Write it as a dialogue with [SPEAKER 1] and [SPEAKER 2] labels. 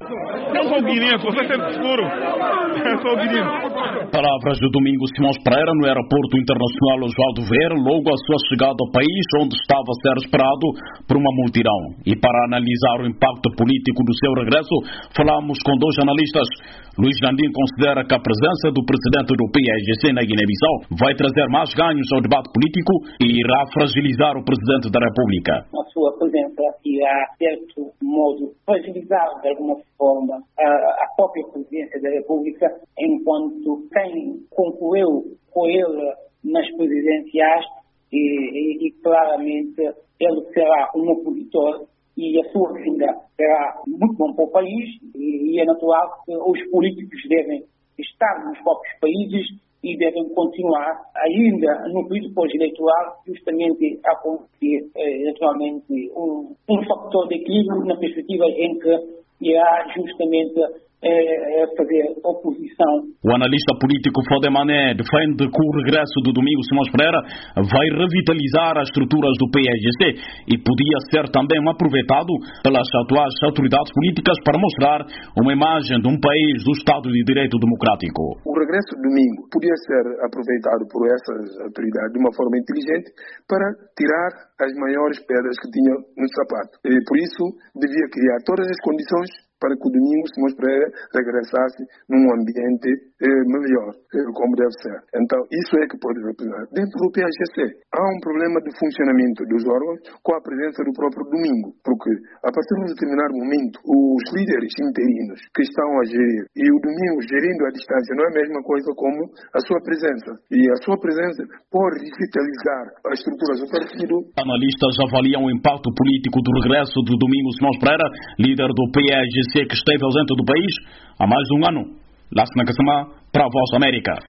[SPEAKER 1] Eu sou guineense, você sente seguro? Eu sou guineense.
[SPEAKER 2] Palavras de Domingos Simões Pereira no aeroporto internacional Oswaldo Vieira, logo à sua chegada ao país, onde estava a ser esperado por uma multidão. E para analisar o impacto político do seu regresso, falamos com dois analistas. Luís Landim considera que a presença do presidente do PAIGC na Guiné-Bissau vai trazer mais ganhos ao debate político e irá fragilizar o presidente da República.
[SPEAKER 3] A sua presença irá, de certo modo, fragilizar de alguma forma a própria presidência da República, enquanto quem concorreu com ele nas presidenciais e claramente ele será um opositor e a sua vinda será muito bom para o país e é natural que os políticos devem estar nos próprios países e devem continuar ainda no período pós-eleitoral justamente a conseguir naturalmente um fator de equilíbrio na perspectiva em que irá justamente fazer oposição.
[SPEAKER 2] O analista político Fodemané defende que o regresso do Domingos Simões Pereira vai revitalizar as estruturas do PAIGC e podia ser também aproveitado pelas atuais autoridades políticas para mostrar uma imagem de um país do Estado de Direito Democrático.
[SPEAKER 4] O regresso do Domingo podia ser aproveitado por essas autoridades de uma forma inteligente para tirar as maiores pedras que tinham no sapato. E por isso devia criar todas as condições para que o Domingos Simões Pereira regressasse num ambiente melhor, como deve ser. Então, isso é que pode representar. Dentro do PAIGC, há um problema de funcionamento dos órgãos com a presença do próprio Domingo, porque a partir de um determinado momento, os líderes interinos que estão a gerir e o Domingo gerindo à distância não é a mesma coisa como a sua presença. E a sua presença pode revitalizar as estruturas do partido.
[SPEAKER 2] Analistas avaliam o impacto político do regresso do Domingos Simões Pereira, líder do PAIGC que esteve ausente do país há mais de um ano. Lássina Kassama, para a Voz da América.